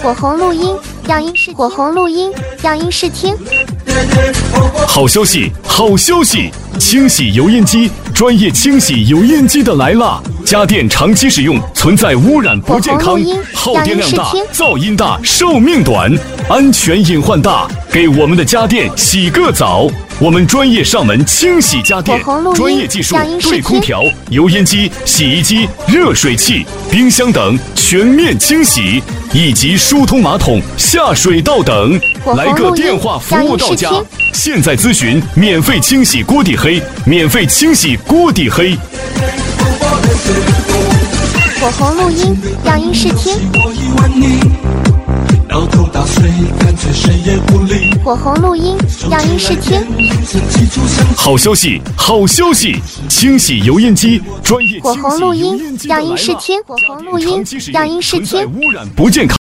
火红录音样音试火红录音样音试听。 好消息，好消息！清洗油烟机专业清洗油烟机的来啦！家电长期使用存在污染不健康，耗电量大，噪音大，寿命短，安全隐患大，给我们的家电洗个澡。我们专业上门清洗家电，专业技术对空调、油烟机、洗衣机、热水器、冰箱等全面清洗，以及疏通马桶、下水道等。来个电话服务到家，现在咨询免费清洗锅底黑，免费清洗锅底黑。 火红录音样音试听。火红录音样音试听。 好消息，好消息！清洗油烟机专业火红录音样音试听。火红录音样音试听。 污染不健康。